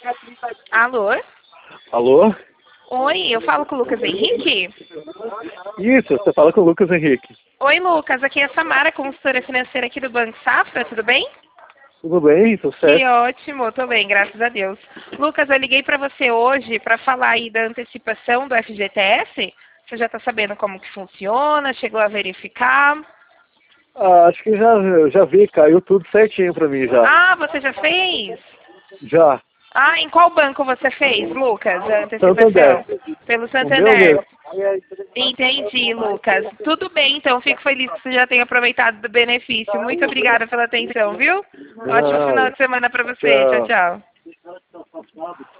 Alô? Alô? Oi, eu falo com o Lucas Henrique? Isso, você fala com o Lucas Henrique. Oi, Lucas, aqui é a Samara, consultora financeira aqui do Banco Safra, tudo bem? Tudo bem? Tudo Que certo? ótimo, tô bem, graças a Deus. Lucas, eu liguei para você hoje para falar aí da antecipação do FGTS. Você já está sabendo como que funciona? Chegou a verificar? Ah, acho que já vi, caiu tudo certinho pra mim já. Ah, você já fez? Já. Ah, em qual banco você fez, Lucas, a Santander. antecipação? Pelo O meu Santander. mesmo. Entendi, Lucas. Tudo bem, então. Fico feliz que você já tenha aproveitado do benefício. Muito obrigada pela atenção, viu? Ótimo final Ah, de semana para você. Tchau, tchau. tchau.